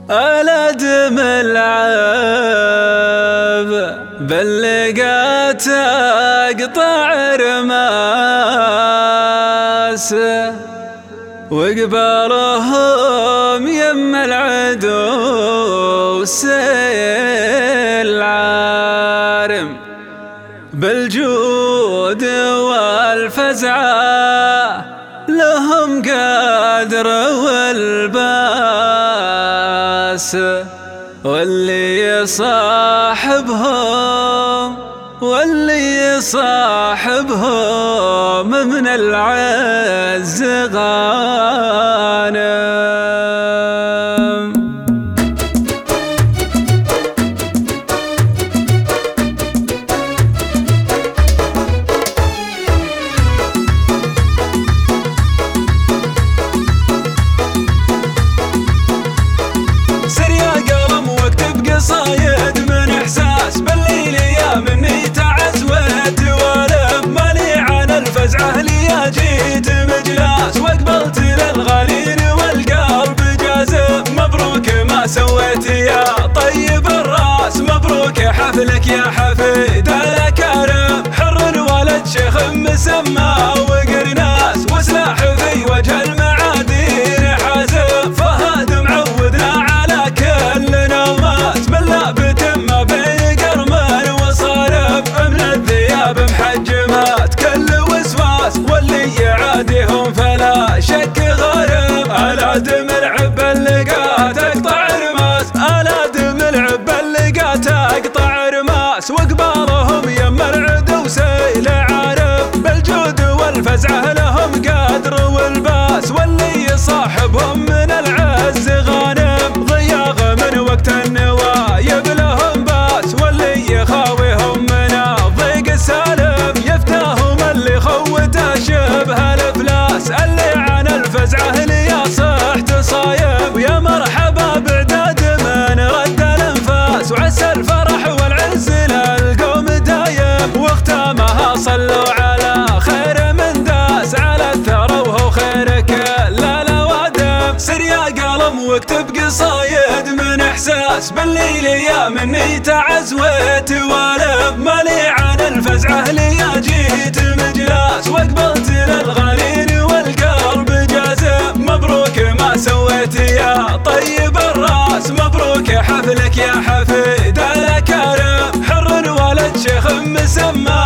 الأدم العاب بلقات أقطع رماس وقبالهم يم العدو سيل عارم بالجود والفزعة لهم قدر والباس واللي يصاحبهم من العز غانم. سر يا قلم واكتب قصايد من احساس بالليل يا مني تعزوت والب مالي عن الفزعه لي جيت مجلاس واقبلت للغالين والقلب جازم. مبروك ما سويت يا طيب الراس، مبروك حفلك يا حفيد الاكارم. حر ولد شيخ مسمى وقرناس وسلاح في وجه المعادين حازم. فهد معودنا على كل نومات من لابت ما بين قرم وصارم. من الثياب محجمات كل وسواس واللي يعاديهم فلا شك غارم. الادم العب اللقا تقطع رماس، الادم العب اللقا تقطع رماس وقبالهم يم العدو سيل عارم. بالجود والفزعه لهم قدر والباس واللي يصاحبهم من العز غانم. ضياغ من وقت النوايب لهم باس واللي يخاويهم من الضيق السالم. يفتاهم اللي خوته شبه الافلاس، اللي عن الفزعه لي صح تصايب. يا مرحبا بعداد من رد الانفاس وعسى الفرح والعز للقوم دايم. واختامها صلوا على خير من داس على الثرى وهو خير كل الأوادم. سر يا قلم واكتب قصايد من احساس بالليل يا مني تعزوت والب مالي عن الفزعه لي جيت مجلاس واقبلت للغالين والقلب جازم. مبروك ما سويت يا طيب الراس، مبروك حفلك يا حفيد الاكارم. حر ولد شيخ مسمى